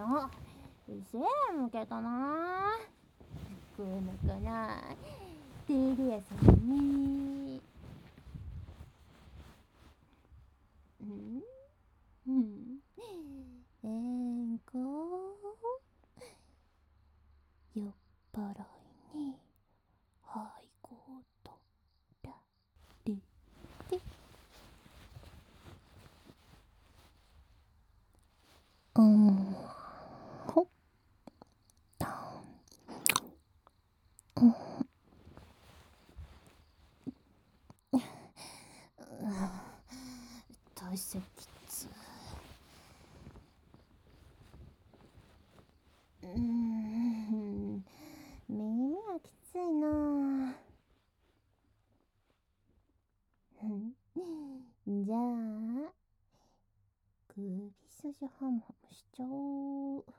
のせむけどな。くぬくないテレ屋さんにこ酔っ払いにはいこうとられてほっ体積きつ耳はきついな。じゃあ首筋ハムハムしちゃおう。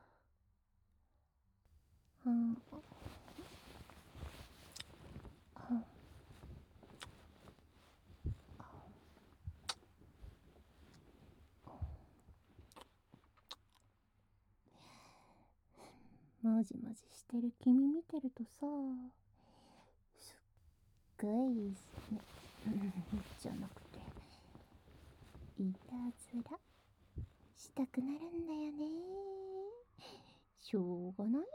もじもじしてる君見てるとさ、すっごいじゃなくていたずらしたくなるんだよね。しょうがないよね。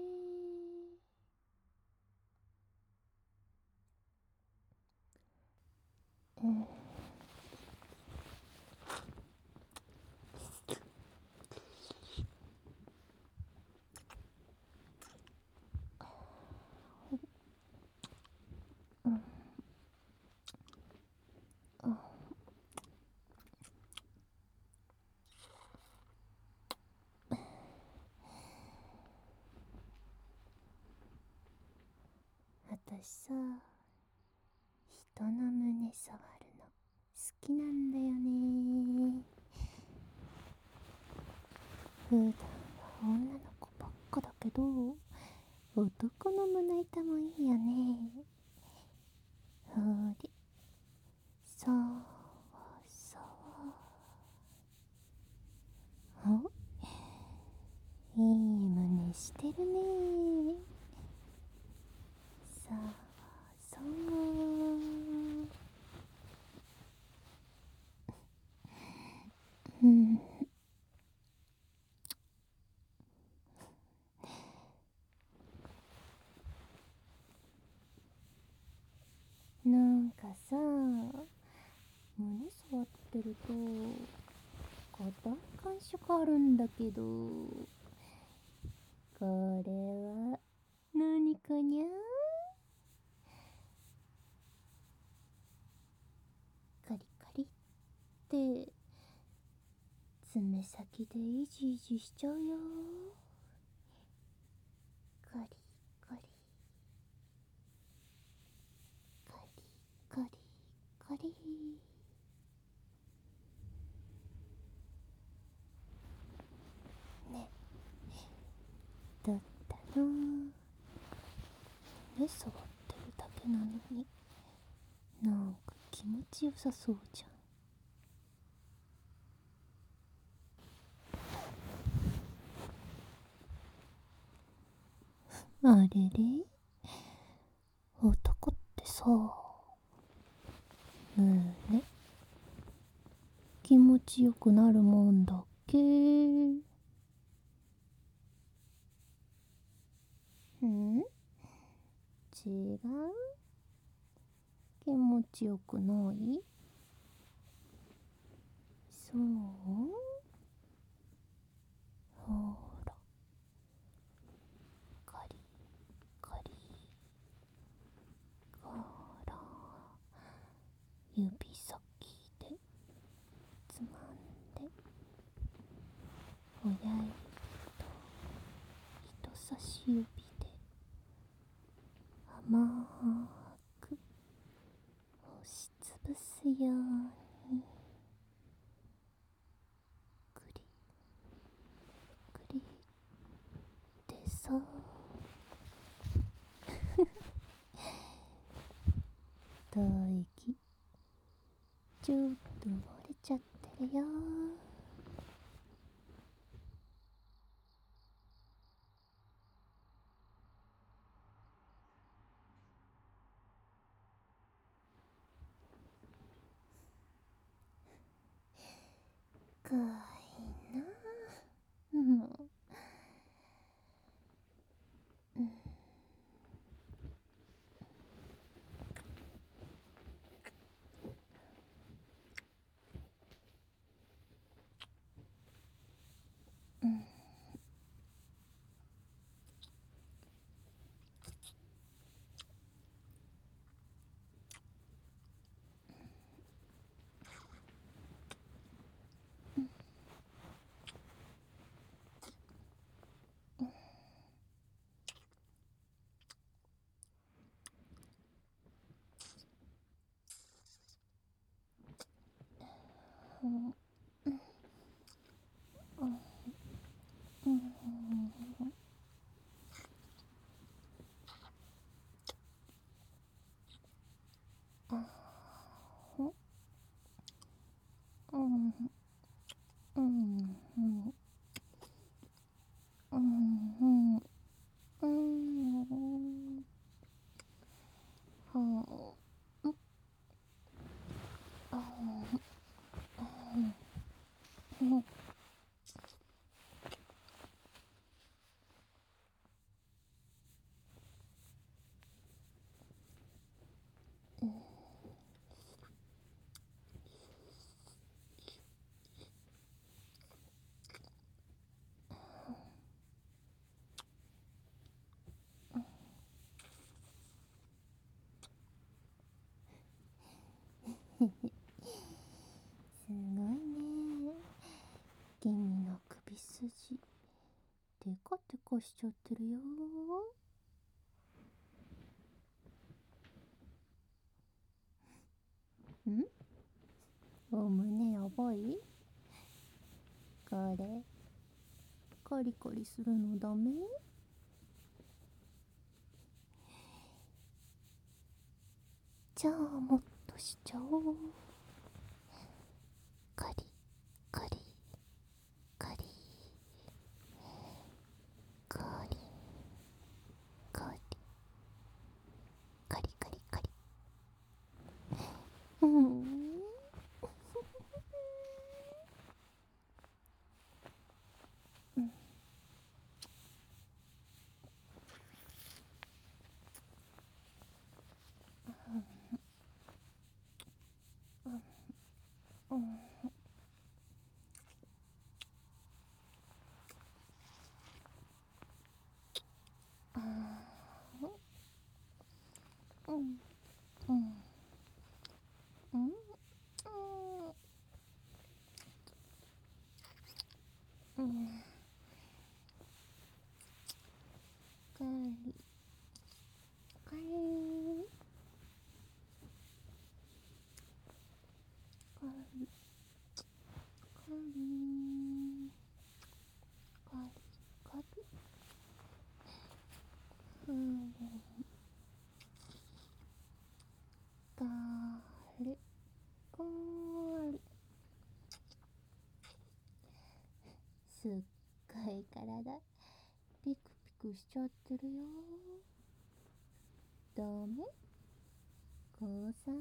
私さ、人の胸触るの好きなんだよね。普段は女の子ばっかだけど、男の胸板もいいよね。ほれ、そうそう。お、いい胸してるね。そうそう。なんかさ、胸触ってると硬い感触あるんだけど、これは何かにゃ。カリカリって爪先でイジイジしちゃうよ。カリカリカリカリカリ。ね、どったの。胸触ってるだけなのになんか気持ちよさそうじゃん。あれれ、男ってさ、胸気持ちよくなるもんだっけ。違う？気持ちよくない？そう？ほら、カリカリ、から指先でつまんで、親指と人差し指で甘く押しつぶすように、グリグリってさ。唾液ちょっと漏れちゃってるよ。 すごいね。君の首筋テカテカしちゃってるよ。ん？お胸やばい？これコリコリするのダメ？じゃあもっとしちゃおう。カリカリカリカリカリカリカリカリ。うん。うん。うん。うん。うん。うん。カリカリカリカリカリカリ。うん。カリカリ。すっごい体ピクピクしちゃってるよ。ダメ？降参？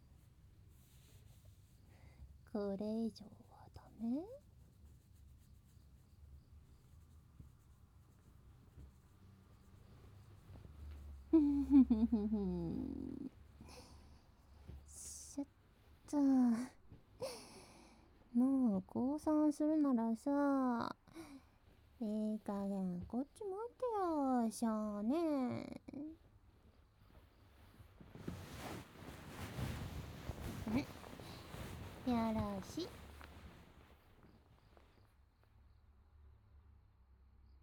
これ以上はダメ？ふんふんふんふんふん。しょっと、もう降参するならさ、いい加減こっち向いてよ。しゃあねえ。よろしい。